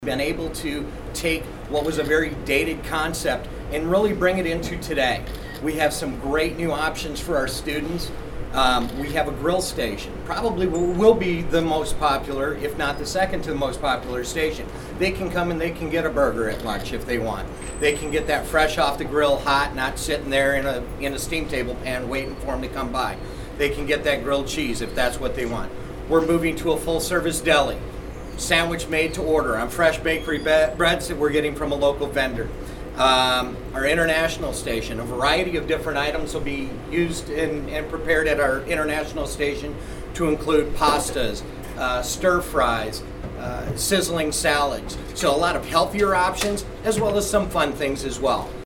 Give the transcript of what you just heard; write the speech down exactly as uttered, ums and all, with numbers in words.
Been able to take what was a very dated concept and really bring it into today. We have some great new options for our students. Um, we have a grill station, probably will, will be the most popular, if not the second to the most popular station. They can come and they can get a burger at lunch if they want. They can get that fresh off the grill, hot, not sitting there in a, in a steam table pan waiting for them to come by. They can get that grilled cheese if that's what they want. We're moving to a full service deli. Sandwich made to order on fresh bakery be- breads that we're getting from a local vendor. Um, our international station, a variety of different items will be used and, and prepared at our international station to include pastas, uh, stir fries, uh, sizzling salads. So a lot of healthier options as well as some fun things as well.